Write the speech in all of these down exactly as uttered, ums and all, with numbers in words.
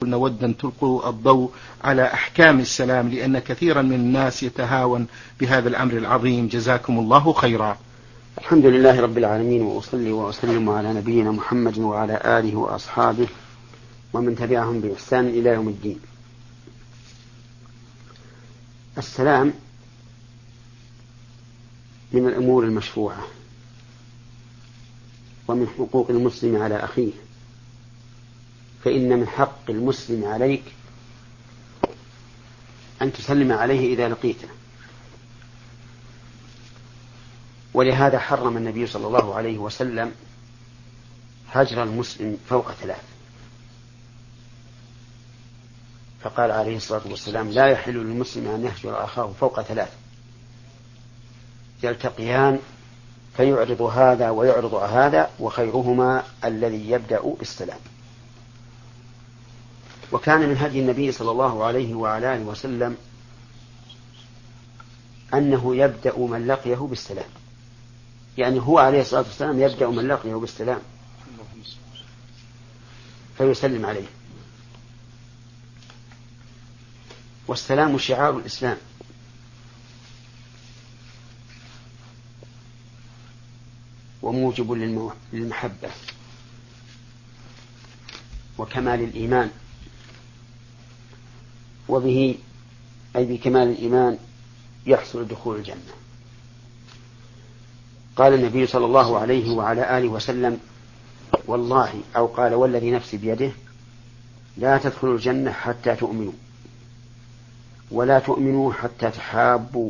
نود أن تلقوا الضوء على أحكام السلام، لأن كثيرا من الناس يتهاون بهذا الأمر العظيم. جزاكم الله خيرا. الحمد لله رب العالمين، وأصلي وأسلم على نبينا محمد وعلى آله وأصحابه ومن تبعهم بإحسان إلى يوم الدين. السلام من الأمور المشروعة ومن حقوق المسلم على أخيه، فإن من حق المسلم عليك أن تسلم عليه إذا لقيته، ولهذا حرم النبي صلى الله عليه وسلم هجر المسلم فوق ثلاث، فقال عليه الصلاة والسلام: لا يحل للمسلم أن يهجر أخاه فوق ثلاث، يلتقيان فيعرض هذا ويعرض هذا، وخيرهما الذي يبدأ بالسلام. وكان من هدي النبي صلى الله عليه وعلى آله وسلم أنه يبدأ من لقيه بالسلام، يعني هو عليه الصلاة والسلام يبدأ من لقيه بالسلام فيسلم عليه. والسلام شعار الإسلام، وموجب للمحبة وكمال الإيمان، وبه أي بكمال الإيمان يحصل دخول الجنة. قال النبي صلى الله عليه وعلى آله وسلم: والله، أو قال والذي نفسي بيده، لا تدخلوا الجنة حتى تؤمنوا، ولا تؤمنوا حتى تحابوا،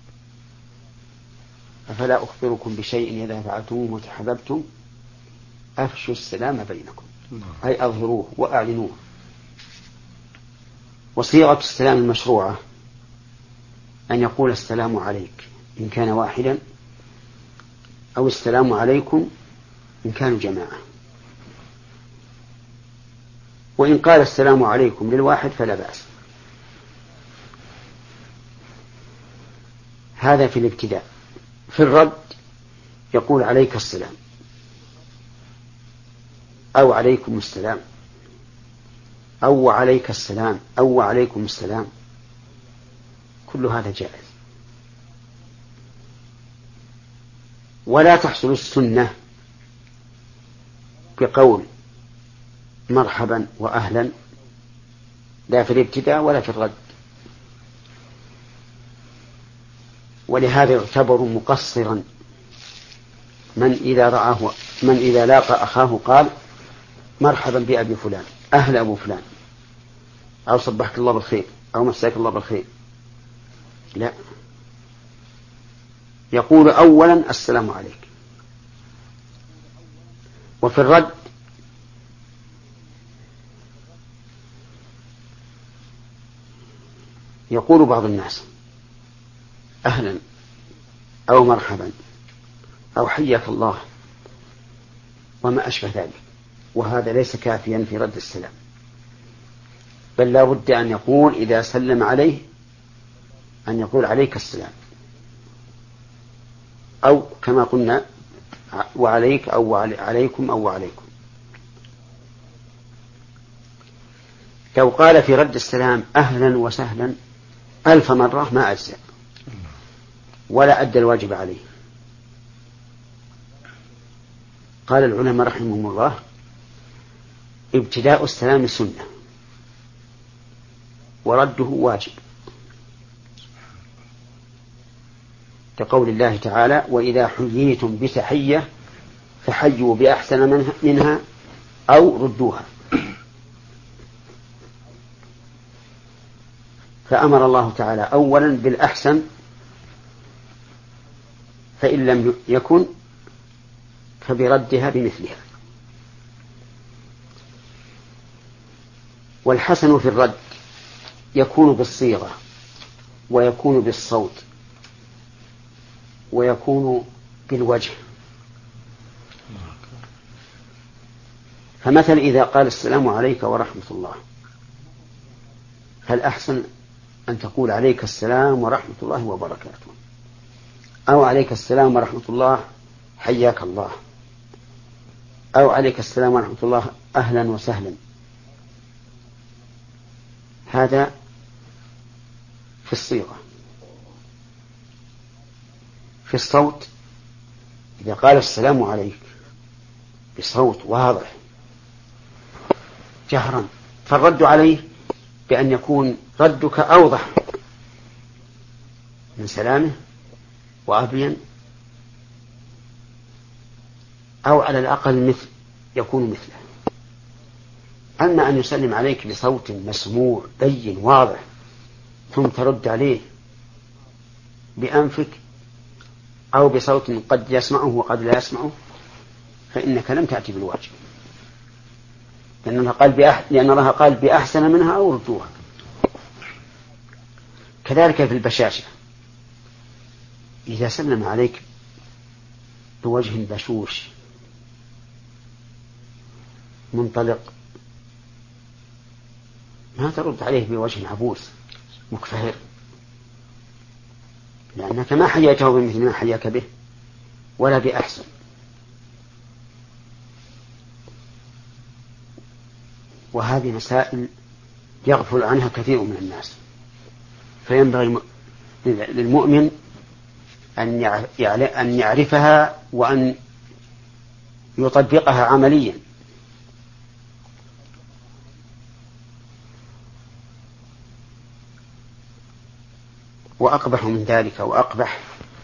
أفلا أخبركم بشيء إذا فعلتموه وتحاببتم، أفشوا السلام بينكم، أي أظهروه وأعلنوه. وصيغة السلام المشروعة أن يقول: السلام عليك إن كان واحدا، أو السلام عليكم إن كانوا جماعة. وإن قال السلام عليكم للواحد فلا بأس. هذا في الابتداء. في الرد يقول: عليك السلام، أو عليكم السلام، أو عليك السلام، أو عليكم السلام، كل هذا جائز. ولا تحصل السنة بقول مرحبا وأهلا، لا في الابتداء ولا في الرد. ولهذا يعتبر مقصرا من إذا رآه من إذا لاقى أخاه قال: مرحبا بأبي فلان، أهل أبو فلان، أو صبحك الله بالخير، أو مساك الله بالخير. لا، يقول أولا: السلام عليك. وفي الرد يقول بعض الناس: أهلا، أو مرحبا، أو حياك الله، وما أشبه ذلك. وهذا ليس كافيا في رد السلام، بل لا بد أن يقول إذا سلم عليه أن يقول: عليك السلام، أو كما قلنا: وعليك، أو عليكم، أو عليكم. لو قال في رد السلام: أهلا وسهلا ألف مرة ما أجزأ، ولا أدى الواجب عليه. قال العلماء رحمهم الله: ابتداء السلام سنة، ورده واجب، كقول الله تعالى: وإذا حييتم بتحية فحيوا بأحسن منها أو ردوها. فأمر الله تعالى أولا بالأحسن، فإن لم يكن فبردها بمثلها. والحسن في الرد يكون بالصيغة، ويكون بالصوت، ويكون بالوجه. فمثل إذا قال: السلام عليك ورحمة الله، فالأحسن أن تقول: عليك السلام ورحمة الله وبركاته، أو عليك السلام ورحمة الله حياك الله، أو عليك السلام ورحمة الله أهلا وسهلا. هذا في الصيغة. في الصوت إذا قال السلام عليك بصوت واضح جهرا، فالرد عليه بأن يكون ردك أوضح من سلامه وأبين، أو على الأقل مثل يكون مثله. أما أن يسلم عليك بصوت مسموع بين واضح ثم ترد عليه بأنفك أو بصوت قد يسمعه وقد لا يسمعه، فإنك لم تأتي بالواجب، لأن الله قال بأح... لأن الله قال بأحسن منها أو ردوها. كذلك في البشاشة، إذا سلم عليك بوجه بشوش منطلق ما ترد عليه بوجه عبوس مكفهر، لأنك ما حييته بمثل ما حياك به ولا بأحسن. وهذه مسائل يغفل عنها كثير من الناس، فينبغي للمؤمن أن يعرفها وأن يطبقها عمليا. وأقبح من ذلك وأقبح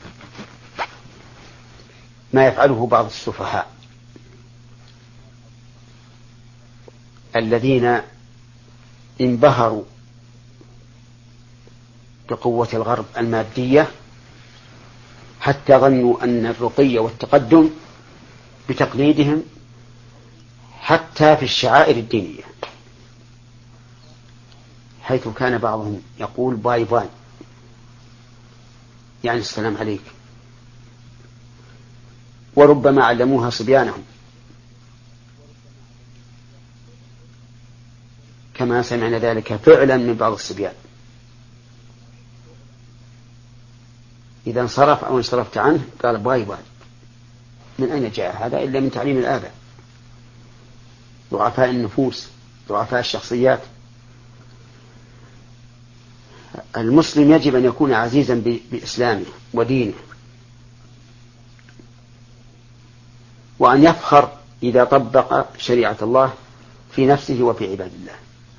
ما يفعله بعض السفهاء الذين انبهروا بقوة الغرب المادية حتى ظنوا أن الرقي والتقدم بتقليدهم حتى في الشعائر الدينية، حيث كان بعضهم يقول باي باي يعني السلام عليك، وربما علموها صبيانهم كما سمعنا ذلك فعلا من بعض الصبيان، إذا انصرف أو انصرفت عنه قال باي باي. من أين جاء هذا إلا من تعليم الآباء ضعفاء النفوس ضعفاء الشخصيات. المسلم يجب أن يكون عزيزا بإسلامه ودينه، وأن يفخر إذا طبق شريعة الله في نفسه وفي عباد الله.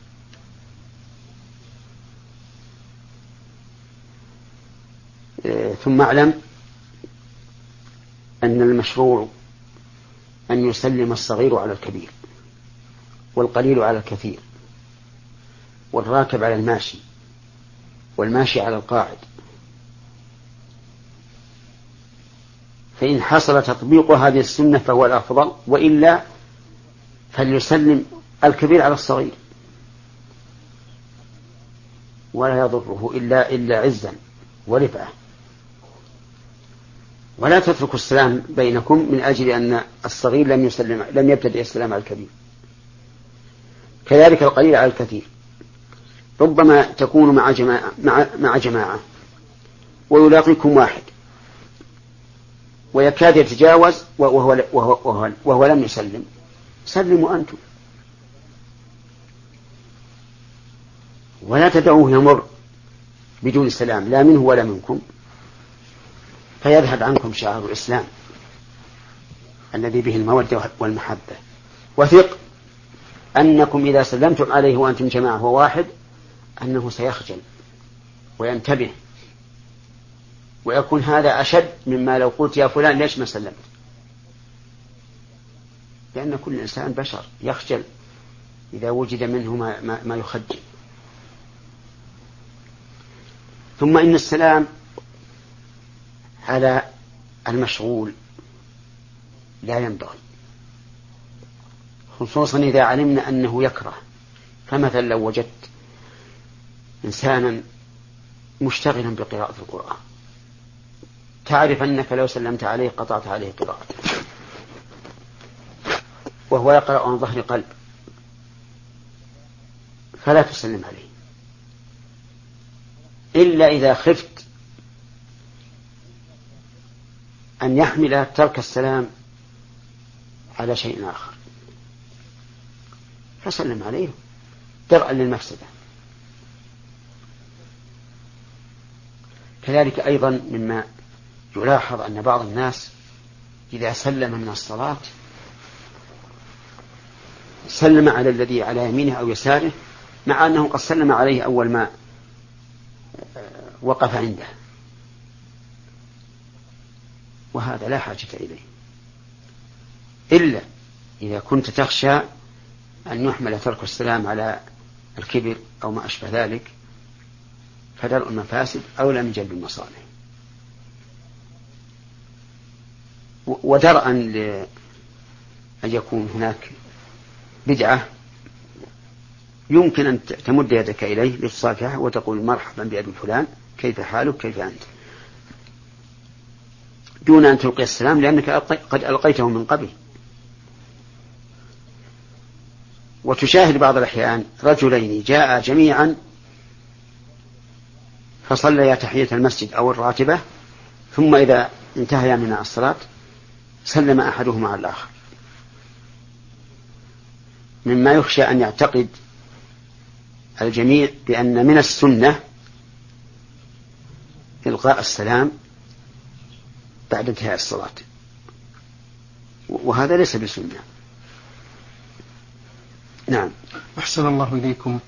ثم اعلم أن المشروع أن يسلم الصغير على الكبير والقليل على الكثير والراكب على الماشي والماشي على القاعد، فإن حصل تطبيق هذه السنة فهو الأفضل، وإلا فليسلم الكبير على الصغير ولا يضره إلا إلا عزا ورفعة. ولا تتركوا السلام بينكم من أجل أن الصغير لم يسلم لم يبتدئ السلام على الكبير. كذلك القليل على الكثير، ربما تكون مع جماعة مع مع جماعة ويلاقيكم واحد ويكاد يتجاوز وهو وهو وهو, وهو لم يسلم، سلموا أنتم ولا تدعوه يمر بدون السلام لا منه ولا منكم، فيذهب عنكم شعار الإسلام الذي به المودة والمحبة. وثق أنكم إذا سلمتم عليه وأنتم جماعة وواحد أنه سيخجل وينتبه، ويكون هذا أشد مما لو قلت يا فلان ليش ما سلمت، لأن كل إنسان بشر يخجل إذا وجد منه ما, ما, ما يخجل. ثم إن السلام على المشغول لا ينبغي، خصوصا إذا علمنا أنه يكره. فمثلا لو وجدت إنسانا مشتغلا بقراءة القرآن تعرف أنك لو سلمت عليه قطعت عليه قراءته وهو يقرأ عن ظهر قلب، فلا تسلم عليه إلا إذا خفت أن يحمل ترك السلام على شيء آخر، فسلم عليه درءا للمفسدة. كذلك أيضا مما يلاحظ أن بعض الناس إذا سلم من الصلاة سلم على الذي على يمينه أو يساره، مع أنه قد سلم عليه أول ما وقف عنده، وهذا لا حاجة إليه، إلا إذا كنت تخشى أن يحمل ترك السلام على الكبر أو ما أشبه ذلك، فدرء المفاسد أولى من جلب المصالح. ودرءا لأن يكون هناك بدعة يمكن أن تمد يدك إليه لتصافحه وتقول مرحبا بأبي فلان، كيف حالك، كيف أنت، دون أن تلقي السلام، لأنك قد ألقيته من قبل. وتشاهد بعض الأحيان رجلين جاء جميعا فصليا تحية المسجد أو الراتبة، ثم إذا انتهيا من الصلاة سلم أحدهما على الآخر، مما يخشى أن يعتقد الجميع بأن من السنة إلقاء السلام بعد انتهاء الصلاة، وهذا ليس بسنة. نعم. أحسن الله إليكم.